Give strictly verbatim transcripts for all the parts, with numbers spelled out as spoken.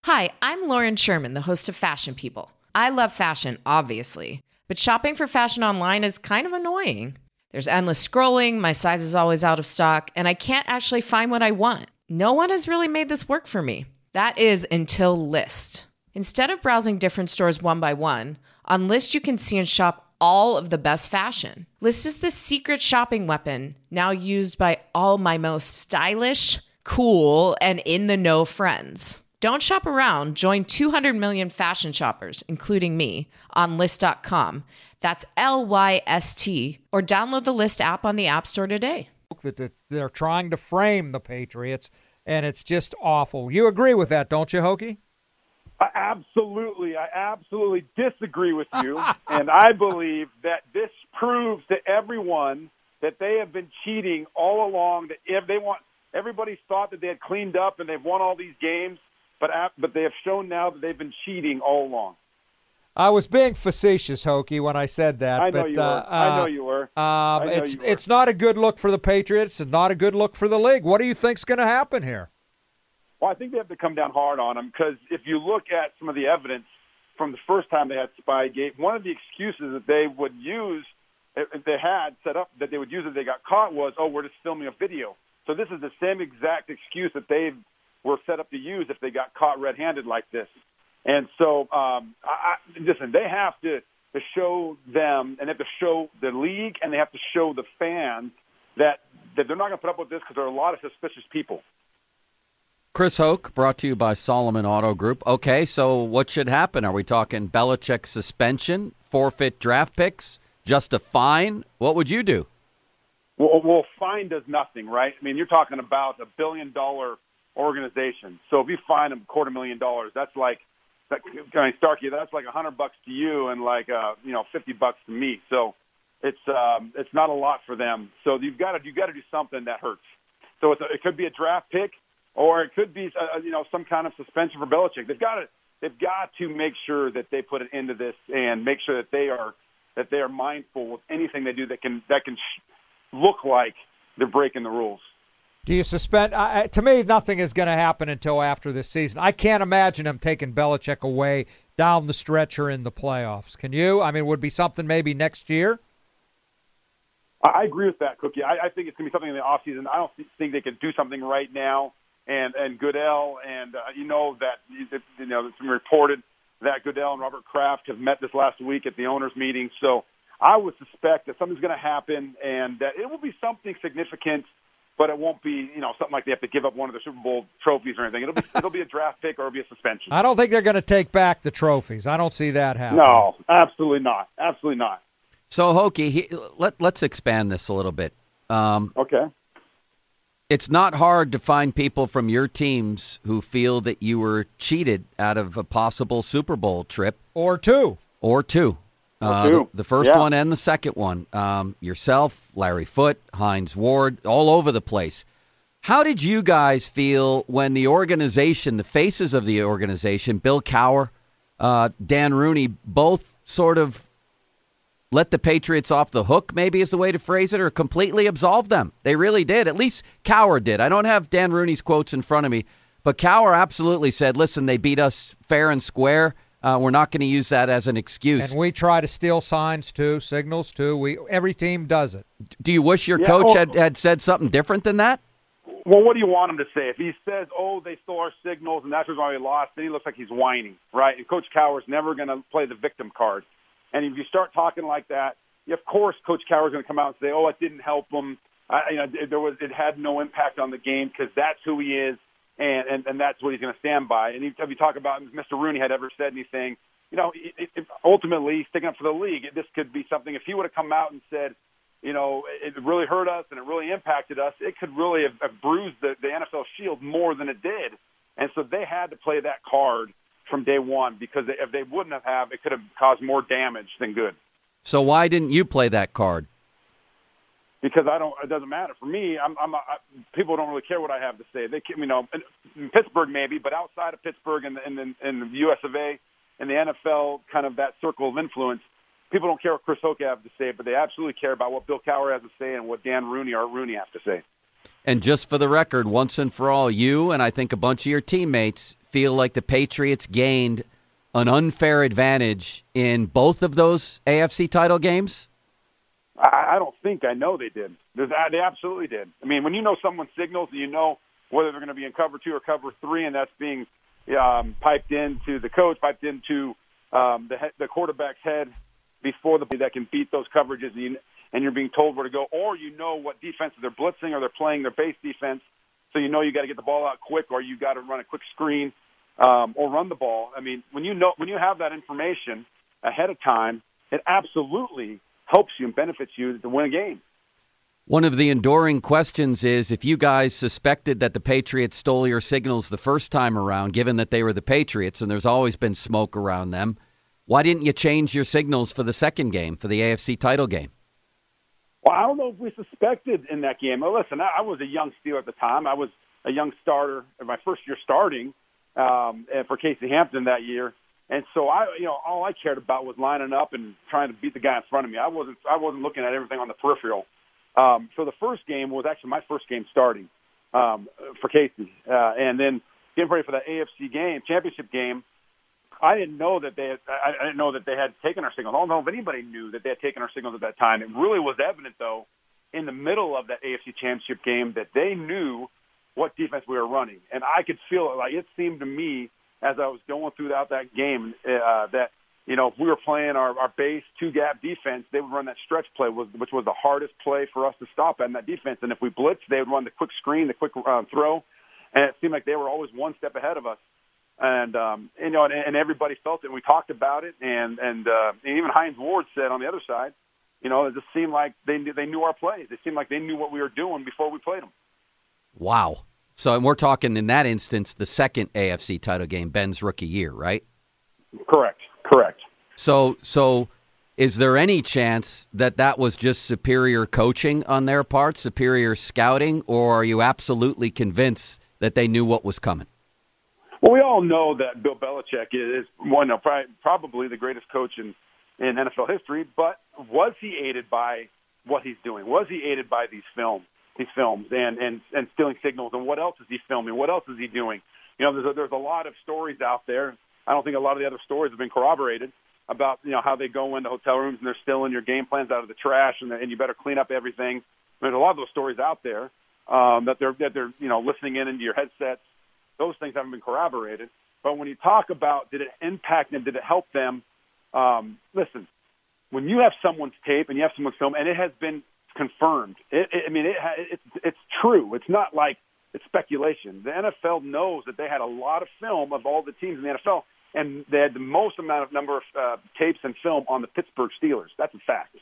Hi, I'm Lauren Sherman, the host of Fashion People. I love fashion, obviously, but shopping for fashion online is kind of annoying. There's endless scrolling, my size is always out of stock, and I can't actually find what I want. No one has really made this work for me. That is until Lyst. Instead of browsing different stores one by one, on Lyst you can see and shop all of the best fashion. Lyst is the secret shopping weapon, now used by all my most stylish, cool, and in-the-know friends. Don't shop around. Join two hundred million fashion shoppers, including me, on Lyst dot com. That's L Y S T. Or download the Lyst app on the App Store today. That they're trying to frame the Patriots, and it's just awful. You agree with that, don't you, Hokie? I absolutely. I absolutely disagree with you. And I believe that this proves to everyone that they have been cheating all along. That if they want, everybody's thought that they had cleaned up and they've won all these games. But but they have shown now that they've been cheating all along. I was being facetious, Hokie, when I said that. I know but, you uh, were. I know you were. Um, I know it's you were. it's not a good look for the Patriots. It's not a good look for the league. What do you think's going to happen here? Well, I think they have to come down hard on them because if you look at some of the evidence from the first time they had Spygate, one of the excuses that they would use, if they had set up that they would use if they got caught was, oh, we're just filming a video. So this is the same exact excuse that they've were set up to use if they got caught red-handed like this. And so, um, I, I, listen, they have to, to show them, and they have to show the league, and they have to show the fans that, that they're not going to put up with this because there are a lot of suspicious people. Chris Hoke, brought to you by Solomon Auto Group. Okay, so what should happen? Are we talking Belichick suspension, forfeit draft picks, just a fine? What would you do? Well, well fine does nothing, right? I mean, you're talking about a billion-dollar organization. So if you fine them a quarter million dollars, that's like, that, I mean, Starkey, that's like a hundred bucks to you and like, uh, you know, fifty bucks to me. So it's um, it's not a lot for them. So you've got to you got to do something that hurts. So it's a, it could be a draft pick, or it could be uh, you know some kind of suspension for Belichick. They've got to they've got to make sure that they put an end to this and make sure that they are that they are mindful with anything they do that can that can sh- look like they're breaking the rules. Do you suspend? Uh, to me, nothing is going to happen until after this season. I can't imagine them taking Belichick away down the stretch or in the playoffs. Can you? I mean, would it be something maybe next year? I agree with that, Cookie. I, I think it's going to be something in the offseason. I don't think they can do something right now. And and Goodell, and uh, you know that you know it's been reported that Goodell and Robert Kraft have met this last week at the owners' meeting. So I would suspect that something's going to happen, and that it will be something significant. But it won't be, you know, something like they have to give up one of the Super Bowl trophies or anything. It'll be, it'll be a draft pick or it'll be a suspension. I don't think they're going to take back the trophies. I don't see that happening. No, absolutely not. Absolutely not. So, Hokie, he, let, let's expand this a little bit. Um, okay. It's not hard to find people from your teams who feel that you were cheated out of a possible Super Bowl trip. Or two. Or two. Uh, the, the first yeah. one and the second one. Um, yourself, Larry Foote, Hines Ward, all over the place. How did you guys feel when the organization, the faces of the organization, Bill Cowher, uh, Dan Rooney, both sort of let the Patriots off the hook, maybe is the way to phrase it, or completely absolved them? They really did. At least Cowher did. I don't have Dan Rooney's quotes in front of me, but Cowher absolutely said, listen, they beat us fair and square. Uh, we're not going to use that as an excuse. And we try to steal signs, too, signals, too. We Every team does it. Do you wish your yeah, coach well, had, had said something different than that? Well, what do you want him to say? If he says, oh, they stole our signals and that's why we lost, then he looks like he's whining, right? And Coach Cowher's never going to play the victim card. And if you start talking like that, of course Coach Cowher's going to come out and say, oh, it didn't help him. I, you know, there was, it had no impact on the game because that's who he is, and, and, and that's what he's going to stand by. And if you talk about if Mister Rooney had ever said anything, you know, it, it, ultimately, sticking up for the league, this could be something. If he would have come out and said, you know, it really hurt us and it really impacted us, it could really have, have bruised the, the N F L shield more than it did. And so they had to play that card from day one because if they wouldn't have, have it could have caused more damage than good. So why didn't you play that card? Because I don't. It doesn't matter for me. I'm. I'm. A, I, people don't really care what I have to say. They, can, you know, in, in Pittsburgh maybe, but outside of Pittsburgh and in, in, in the U S of A and the N F L, kind of that circle of influence, people don't care what Chris Hoke have to say, but they absolutely care about what Bill Cowher has to say and what Dan Rooney or Rooney has to say. And just for the record, once and for all, you and I think a bunch of your teammates feel like the Patriots gained an unfair advantage in both of those A F C title games? I, I don't think. I know they did. There's, they absolutely did. I mean, when you know someone signals, you know whether they're going to be in cover two or cover three, and that's being um, piped into the coach, piped into um, the, the quarterback's head before the that can beat those coverages, and, you, and you're being told where to go, or you know what defenses they're blitzing or they're playing their base defense, so you know you got to get the ball out quick, or you got to run a quick screen um, or run the ball. I mean, when you know when you have that information ahead of time, it absolutely helps you and benefits you to win a game. One of the enduring questions is, if you guys suspected that the Patriots stole your signals the first time around, given that they were the Patriots and there's always been smoke around them, why didn't you change your signals for the second game, for the A F C title game? Well, I don't know if we suspected in that game. Well, listen, I was a young Steeler at the time. I was a young starter in my first year starting um, for Casey Hampton that year. And so I, you know, all I cared about was lining up and trying to beat the guy in front of me. I wasn't, I wasn't looking at everything on the peripheral. Um, so the first game was actually my first game starting um, for Casey, uh, and then getting ready for that A F C game, championship game. I didn't know that they, had, I, I didn't know that they had taken our signals. I don't know if anybody knew that they had taken our signals at that time. It really was evident, though, in the middle of that A F C championship game that they knew what defense we were running, and I could feel it. Like it seemed to me as I was going throughout that game uh, that. You know, if we were playing our, our base two-gap defense, they would run that stretch play, which was the hardest play for us to stop at in that defense. And if we blitzed, they would run the quick screen, the quick uh, throw, and it seemed like they were always one step ahead of us. And, um, you know, and, and everybody felt it, and we talked about it, and, and, uh, and even Hines Ward said on the other side, you know, it just seemed like they knew, they knew our plays. It seemed like they knew what we were doing before we played them. Wow. So, and we're talking, in that instance, the second A F C title game, Ben's rookie year, right? Correct. Correct. So, so is there any chance that that was just superior coaching on their part, superior scouting, or are you absolutely convinced that they knew what was coming? Well, we all know that Bill Belichick is one of probably the greatest coach in, in N F L history, but was he aided by what he's doing? Was he aided by these films, these films and, and, and stealing signals? And what else is he filming? What else is he doing? You know, there's a, there's a lot of stories out there. I don't think a lot of the other stories have been corroborated about, you know, how they go into hotel rooms and they're stealing your game plans out of the trash, and, and you better clean up everything. There's a lot of those stories out there um, that they're that they're you know listening in into your headsets. Those things haven't been corroborated. But when you talk about did it impact them, did it help them? Um, listen, when you have someone's tape and you have someone's film, and it has been confirmed. It, it, I mean, it, it's it's true. It's not like it's speculation. The N F L knows that they had a lot of film of all the teams in the N F L. And they had the most amount of number of uh, tapes and film on the Pittsburgh Steelers. That's a fact.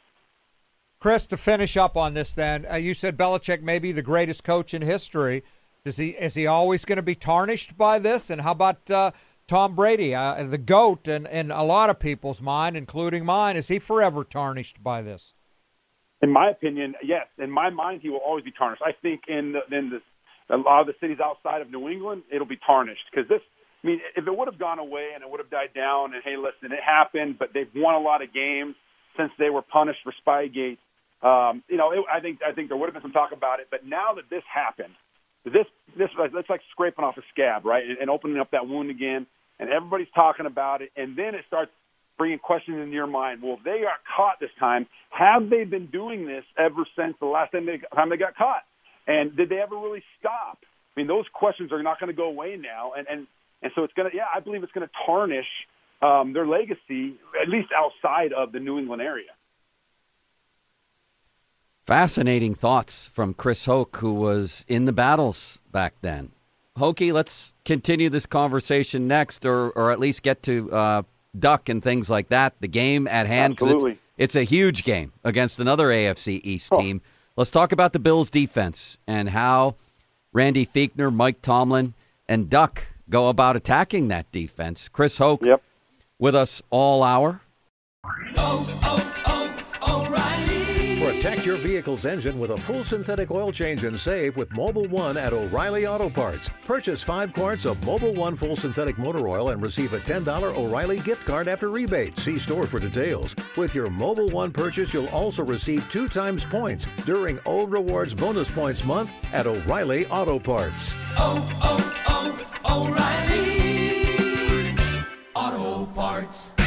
Chris, to finish up on this then, uh, you said Belichick may be the greatest coach in history. Is he is he always going to be tarnished by this? And how about uh, Tom Brady, uh, the GOAT, in, in a lot of people's mind, including mine? Is he forever tarnished by this? In my opinion, yes. In my mind, he will always be tarnished. I think in, the, in the, a lot of the cities outside of New England, it'll be tarnished because this – I mean, if it would have gone away and it would have died down and, hey, listen, it happened, but they've won a lot of games since they were punished for Spygate, um, you know, it, I think I think there would have been some talk about it. But now that this happened, this this it's like scraping off a scab, right, and, and opening up that wound again, and everybody's talking about it, and then it starts bringing questions into your mind. Well, if they got caught this time, have they been doing this ever since the last time they, time they got caught? And did they ever really stop? I mean, those questions are not going to go away now, and and And so it's going to, yeah, I believe it's going to tarnish um, their legacy, at least outside of the New England area. Fascinating thoughts from Chris Hoke, who was in the battles back then. Hokie, let's continue this conversation next, or or at least get to uh, Duck and things like that. The game at hand, because it's, it's a huge game against another A F C East oh. team. Let's talk about the Bills' defense and how Randy Fichtner, Mike Tomlin, and Duck go about attacking that defense. Chris Hoke yep. with us all hour. Oh, oh, oh, O'Reilly. For a Protect your vehicle's engine with a full synthetic oil change and save with Mobil one at O'Reilly Auto Parts. Purchase five quarts of Mobil one full synthetic motor oil and receive a ten dollars O'Reilly gift card after rebate. See store for details. With your Mobil one purchase, you'll also receive two times points during O Rewards Bonus Points Month at O'Reilly Auto Parts. Oh, oh, oh, O'Reilly Auto Parts.